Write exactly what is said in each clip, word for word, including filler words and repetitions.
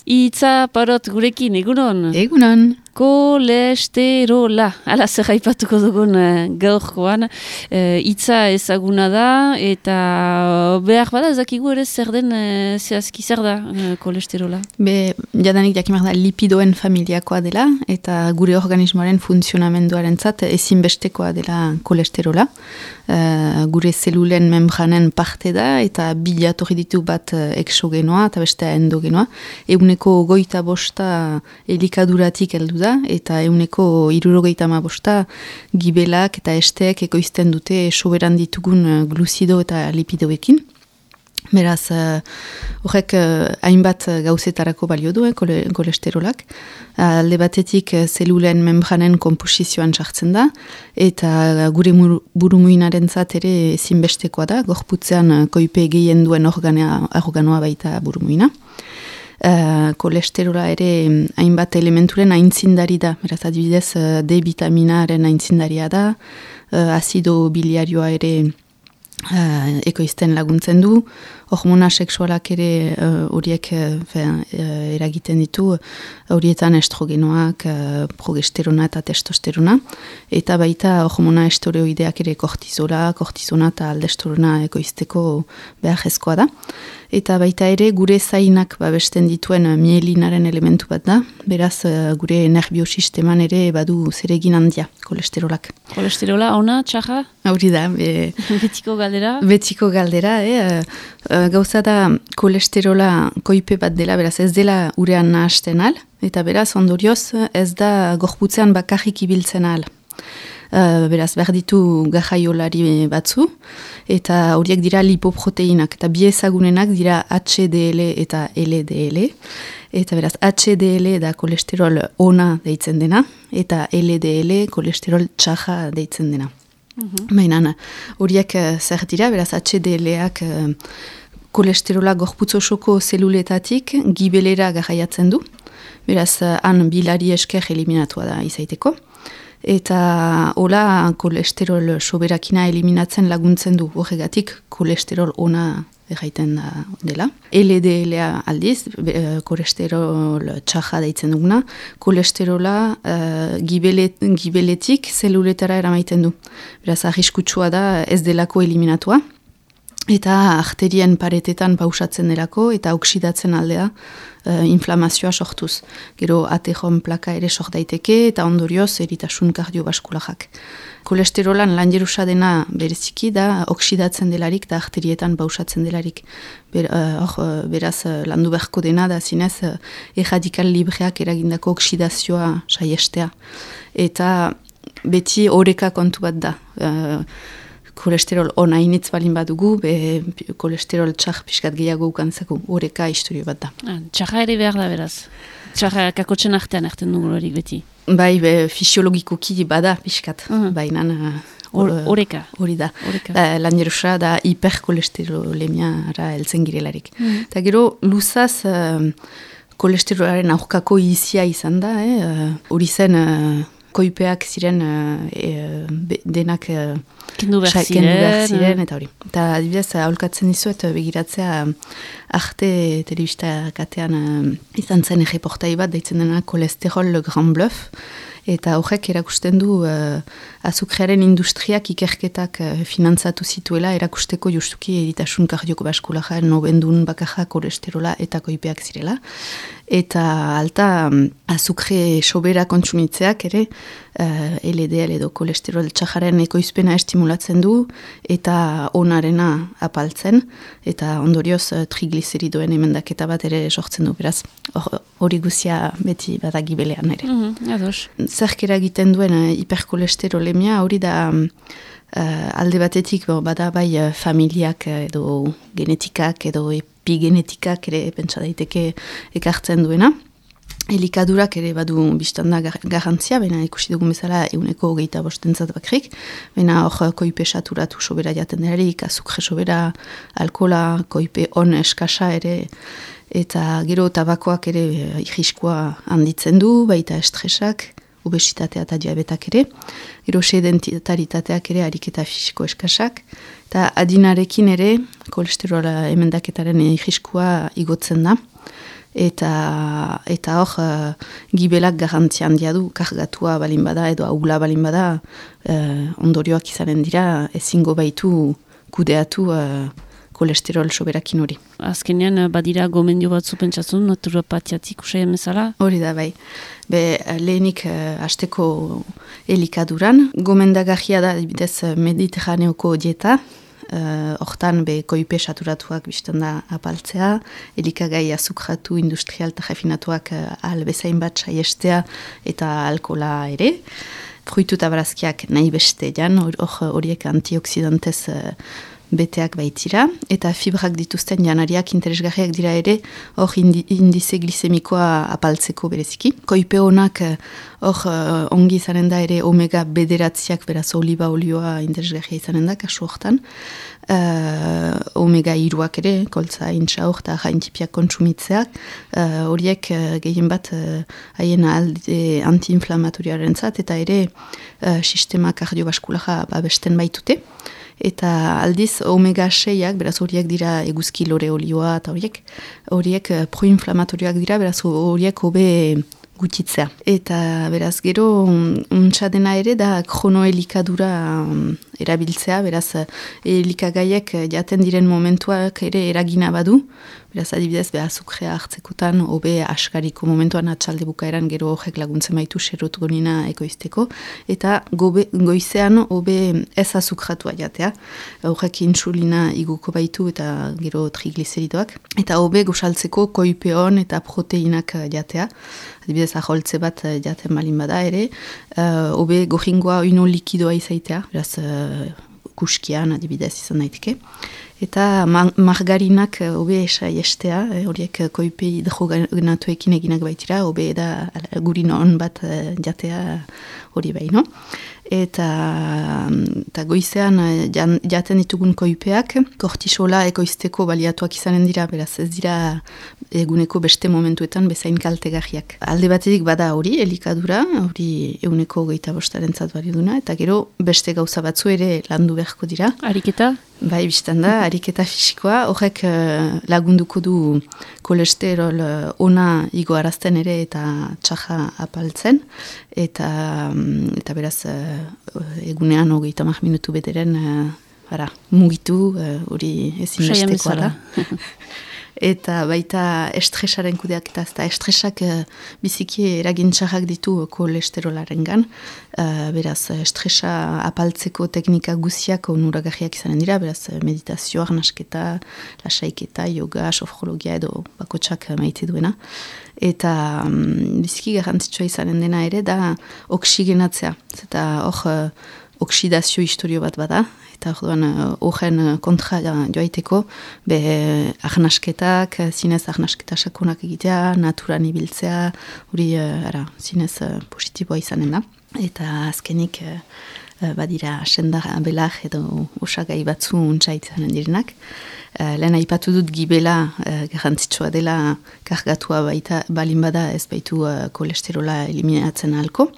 Itza parot gurekin, egunon? Egunon. Kolesterola, ala zer haipatuko dugun uh, gaurkoan. Uh, itza ezaguna da, eta behar bada ezakigu ere zer den, uh, zehazki zer da uh, kolesterola? Be, jadanik jakimak da lipidoen familiakoa dela, eta gure organismoaren funtzionamenduaren zat ezinbestekoa dela kolesterola. Uh, gure zelulen membranen parte da, eta bilatorri ditu bat uh, exogenoa, eta bestea endogenoa. Eguneko goita bosta elikaduratik heldu da, eta eguneko hirurogeita hamabosta bosta gibelak eta esteek ekoizten dute soberan ditugun uh, gluzido eta lipidoekin. Beraz, horrek uh, hainbat gauzetarako balio du, eh, kole, kolesterolak. Alde batetik uh, zelulen membranen komposizioan sartzen da, eta gure burumuinaren zat ere ezinbestekoa da, gorputzean uh, koipe gehien duen organoa, organoa baita burumuina. Uh, kolesterola ere hainbat elementuren aintzindari da, beraz adibidez uh, D-vitaminaren aintzindaria da, uh, azido biliarioa ere uh, ekoizten laguntzen du, hormona sexualak ere horiek uh, uh, eragiten ditu, horietan estrogenoak, uh, progesterona eta testosterona, eta baita hormona esteroideak ere kortizola, kortizona eta aldosterona ekoizteko beharrezkoa da. Eta baita ere gure zainak babesten dituen mielinaren elementu bat da, beraz gure nerviosisteman ere badu zeregin handia kolesterolak. Kolesterola ona, txarra? Hori da. Be, betiko galdera? Betiko galdera, eh? Gauza da kolesterola koipe bat dela, beraz ez dela urean nahasten al, eta beraz ondorioz ez da gorputzean bakarrik ibiltzen al. Uh, beraz, behar ditu gajaiolari batzu, eta horiek dira lipoproteinak, eta bi ezagunenak dira H D L eta L D L, eta beraz, H D L da kolesterol ona deitzen dena, eta L D L kolesterol txaja deitzen dena. Mm-hmm. Baina, horiek uh, zer dira, beraz, H D L-ak uh, kolesterola gorputz osoko zeluletatik gibelera gajaiatzen du, beraz, uh, han bilari esker eliminatua da izaiteko. Eta hola kolesterol soberakina eliminatzen laguntzen du, horregatik kolesterol ona erraiten da dela. L D L-a aldiz, be, kolesterol txaja deitzen duguna, kolesterola uh, gibelet, gibeletik zeluletara eramaiten du. Beraz, arriskutsua da ez delako eliminatua. Eta arterien paretetan pausatzen delako eta oksidatzen aldea uh, inflamazioa sortuz. Gero atejon plaka ere sort daiteke eta ondorioz eritasun kardiobaskularrak. Kolesterolan lanjerusa dena bereziki da oksidatzen delarik eta arterietan pausatzen delarik. Ber, uh, or, beraz landu beharko dena da zinez uh, erradikal libreak eragindako oksidazioa saiestea. Eta beti oreka kontu bat da. Uh, kolesterol ona initz balin badugu, be kolesterol txar pixkat gehiago ukantzeko, horreka historio bat da. Ah, txarra ere behar da beraz. Txarra kakotzen artean erten dugu horik beti. Bai, be, fisiologikoki bada pixkat, uh-huh. Baina horreka. Hori da. Uh, Lanjerusa da hiperkolesterolemiara heltzen girelarik. Uh-huh. Ta gero, luzaz uh, kolesterolaren aurkako izia izan da, hori eh? uh, zen... Uh, koipeak ziren uh, e, denak uh, kendu behar ziren, eta hori. Eta adibidez, aholkatzen dizuet begiratzea arte telebista katean uh, izan zen erreportai bat, deitzen dena kolesterol le grand bluff, eta horrek erakusten du uh, azukrearen industriak ikerketak uh, finantzatu zituela erakusteko justuki eritasun kardioko baskulara, nobendun bakarra kolesterola eta koipeak zirela. Eta alta um, azukre sobera kontsumitzeak ere uh, L D L edo kolesterol txajaren ekoizpena estimulatzen du eta onarena apaltzen eta ondorioz uh, trigliseridoen emendaketa bat ere sortzen du, beraz hori guzia beti badagibelean ere. Mm-hmm, ados. Zerk eragiten duen uh, hiperkolesterolemia hori da um, uh, alde batetik bo, bada bai uh, familiak uh, edo genetikak edo epigenetikak ere pentsa daiteke ekartzen duena. Elikadurak ere badu biztanda gar- garantzia, baina ikusi dugun bezala eguneko hogeita bostentzat bakrik, baina hor koipe saturatu sobera jaten delarik, azukre sobera, alkola, koipe on eskasa ere, eta gero tabakoak ere irriskoa handitzen du, baita estresak, obesitatea eta diabetak ere, gero sedentaritateak ere ariketa fisiko eskasak, eta adinarekin ere kolesterola emendaketaren irriskoa igotzen da, eta eta hor uh, gibelak garrantzia handia du, kargatua balin bada edo ahula balin bada uh, ondorioak izanen dira ezingo baitu kudeatu uh, kolesterol soberakin hori. Azkenean badira gomendio batzu pentsatzen naturopatiatik usai emezala? Hori da bai. Be, lehenik uh, hasteko elikaduran, gomendagarria da adibidez mediterraneoko dieta, hortan uh, be koipe saturatuak bizten da apaltzea, elikagai azukratu industrial eta refinatuak uh, ahal bezain bat saiestea eta alkola ere. Fruitu eta barazkiak nahi beste jan, horiek antioksidantez uh, beteak baitira, eta fibrak dituzten janariak interesgarriak dira ere, hor indi, indize glisemikoa apaltzeko bereziki. Koipe honak hor uh, ongi izanen da ere omega bederatziak, beraz oliba olioa interesgarria izanen da, kasu hortan. Uh, omega iruak ere, koltza intxa hor eta jaintipiak kontsumitzeak, uh, horiek uh, gehien bat haien uh, alde antiinflamatoriaren zat, eta ere uh, sistema kardiobaskulara babesten baitute. Eta aldiz omega seiak, beraz horiek dira eguzki lore olioa eta horiek, horiek proinflamatorioak dira, beraz horiek hobe gutitzea. Eta beraz gero untsa dena ere da kronoelikadura um, erabiltzea, beraz elikagaiek jaten diren momentuak ere eragina badu, beraz adibidez beha azukrea hartzekotan hobe askariko momentuan atxalde bukaeran gero horrek laguntzen baitu serotonina ekoizteko, eta gobe, goizean hobe ez azukratua jatea, horrek insulina iguko baitu eta gero trigliseridoak, eta hobe gosaltzeko koipeon eta proteinak jatea, adibidez aholtze bat jaten balin bada ere, hobe uh, gohingoa oino likidoa izaitea, beraz uh, kuskian adibidez izan daiteke. Eta margarinak hobe esai estea, horiek koipe hidrogenatuekin eginak baitira, hobe da gurin on bat jatea hori baino. Eta, eta goizean jaten ditugun koipeak, kortisola ekoizteko baliatuak izanen dira, beraz ez dira eguneko beste momentuetan bezain kaltegarriak. Alde batetik bada hori, elikadura, hori eguneko geita bostaren zat bari duna, eta gero beste gauza batzu ere landu beharko dira. Ariketa? Bai, biztan da, ariketa fisikoa, horrek uh, lagunduko du kolesterol uh, ona igo arazten ere eta txaja apaltzen, eta, um, eta beraz uh, egunean hogeita hamar minutu bederen uh, ara, mugitu, hori uh, ezin bestekoa da. Eta baita estresaren kudeak eta ez da estresak uh, biziki eragintxarrak ditu kolesterolarengan. Uh, beraz, estresa apaltzeko teknika guziak onuragarriak izanen dira, beraz meditazioa, nasketa, lasaiketa, yoga, sofrologia edo bakotsak maite duena. Eta um, biziki garrantzitsua izanen dena ere da oksigenatzea. Eta hor uh, oksidazio historio bat bada, eta orduan horren kontra joaiteko, be ahnasketak, zinez ahnasketa sakonak egitea, naturan ibiltzea, hori ara, zinez positiboa izanen da. Eta azkenik badira sendar belar edo osagai batzu untsaitzanen direnak. Lehen aipatu dut gibela garrantzitsua dela kargatua baita balin bada ez baitu kolesterola eliminatzen ahalko.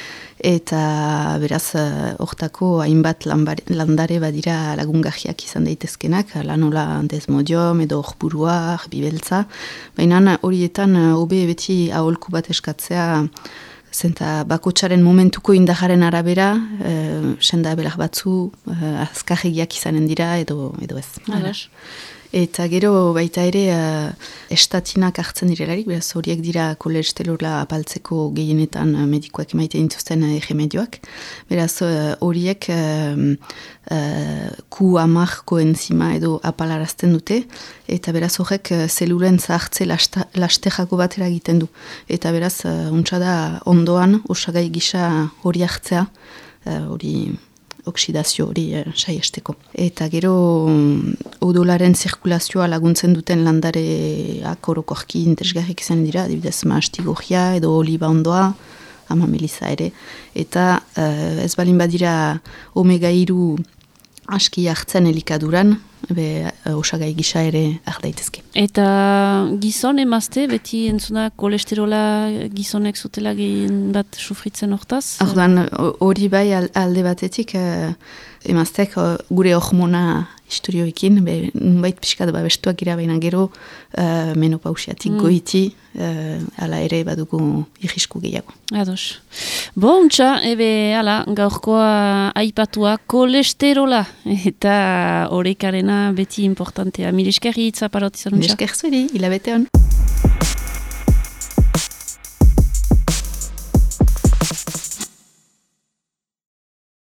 Eta beraz, hortako hainbat landare badira lagungarriak izan daitezkenak, lanola desmodium edo horburua, bibeltza. Baina horietan hobe beti aholku bat eskatzea, zenta bakotxaren momentuko indaharen arabera, e, senda belar batzu, e, azkarregiak izanen dira edo, edo ez. Alas. Eta gero baita ere uh, estatinak hartzen direlarik, beraz horiek dira kolesterola apaltzeko gehienetan uh, medikoak emaiten dituzten uh, erremedioak. Beraz horiek uh, uh, Q hamar koenzima edo apalarazten dute, eta beraz horrek uh, zelulen zahartze lastejako batera egiten du. Eta beraz, uh, untsa da ondoan osagai gisa hori hartzea, hori... Uh, oksidazio hori uh, saiesteko. Eta gero um, odolaren zirkulazioa laguntzen duten landareak orokorki interesgarrik izan dira, adibidez maastigorria edo oliba ondoa, ama melisa ere. Eta uh, ez balin badira omega iru aski hartzen elikaduran, be uh, osagai gisa ere ardaitezke. Eta gizon emazte, beti entzuna kolesterola gizonek zutela gehien bat sufritzen hortaz? Orduan hori bai alde batetik, uh, emaztek uh, gure hormona historioekin, be, nunbait pixkat babestuak gira baina gero uh, menopausiatik mm. goiti, uh, ala ere badugu irrisku gehiago. Ados. Bo, untxa, ebe, ala, gaurkoa aipatua kolesterola, eta horekarena beti importantea. Mil eskerri itzaparot izan untxa. Mil esker zuri, hilabete hon.